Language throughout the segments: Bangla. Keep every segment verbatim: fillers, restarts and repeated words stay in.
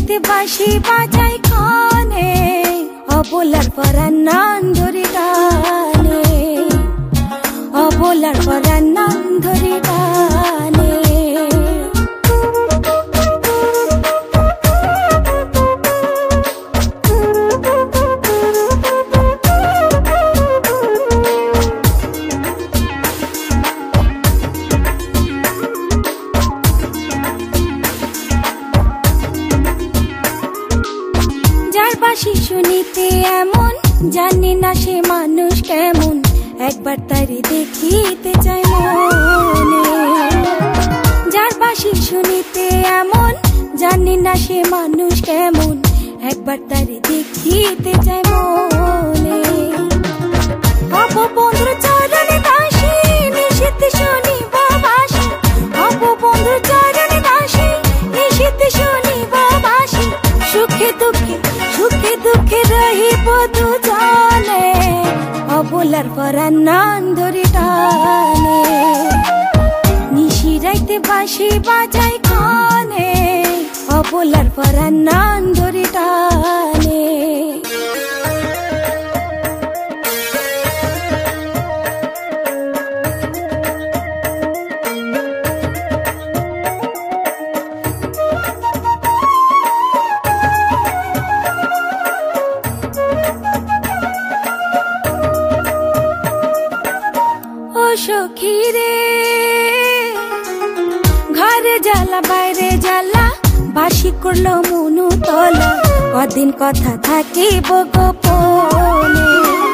রাইতে বাঁশি বাজাই কানে, অবলার পরাণ নাম ধরে টানে, অবলার পরাণ নাম ধরে টানে। যার বাঁশি শুনিতে এমন, জানি না সে মানুষ কেমন, একবার তারি দেখিতে চাই মনে। যার বাঁশি শুনিতে এমন, জানি না সে মানুষ কেমন, একবার তারি দেখিতে চাই মনে। অপবন্ধুর চরণে দাসী, নিষিদ্ধ শুনিব বাঁশি, অপবন্ধুর চরণে দাসী, নিষিদ্ধ শুনিব বাঁশি। সুখে দুঃখে সুখে দুঃখে রহিব দুজনে, অবলার পরাণ নাম ধরে টানে। নিশি রাইতে বাঁশি বাজাই কানে, অবলার পরাণ নাম ধরে টানে। সখী রে ঘরে জ্বালা বাইরে জ্বালা, বাঁশি করলো মনু তলা, কদিন কথা থাকিব গোপনে।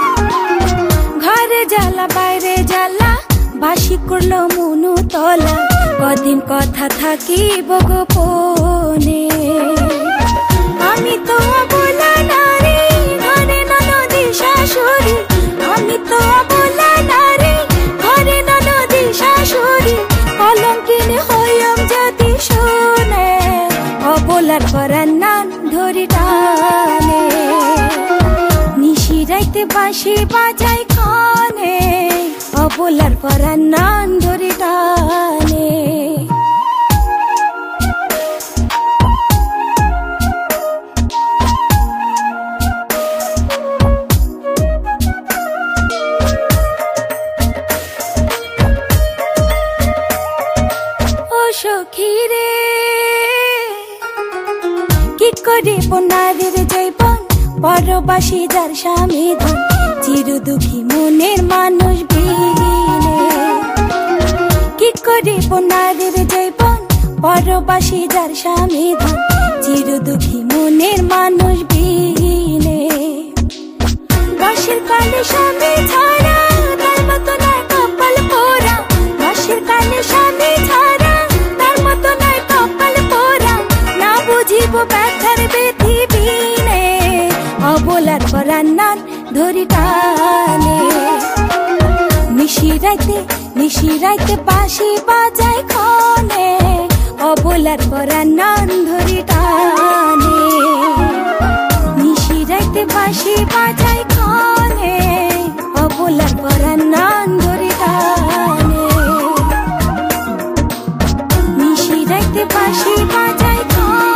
ঘরে জ্বালা বাইরে জ্বালা, বাঁশি করলো মনু তলা, কদিন কথা থাকিব গোপনে। আমি তো অবলা নারী, ঘরে ননদী শাশুড়ি, আমি তো অবলা নারী, ঘরে ননদী শাশুড়ি, কলঙ্কিনী হইম যদি শুনে, অবলার পরাণ নাম ধরে টানে। নিশি রাইতে বাঁশি বাজাই কানে, অবলার পরাণ নাম ধরে টানে। সখী রে কি করিব নারীর জীবন, পরবাসী যার স্বামী ধন, চির দুঃখী মনের মানুষ বিনে। কি করিব নারীর জীবন, পরবাসী যার স্বামী ধন, চির দুঃখী মনের মানুষ বিনে। বাঁশির কানে স্বামী ছাড়া, তার মতো নয় কপাল পোড়া, বাঁশির কানে স্বামী ছাড়া, তার মতো নয় কপাল পোড়া। না বুঝিব ব্যথার বেথি বিনে, অবলার পরাণ নাম ধরে টানে। নিশি রাইতে নিশি রাইতে বাঁশি বাজাই কানে, অবলার পরাণ নাম ধরে টানে। নিশি রাইতে বাঁশি বাজাই কানে, অবলার পরাণ নাম ধরে টানে। নিশি রাইতে বাঁশি বাজাই কানে।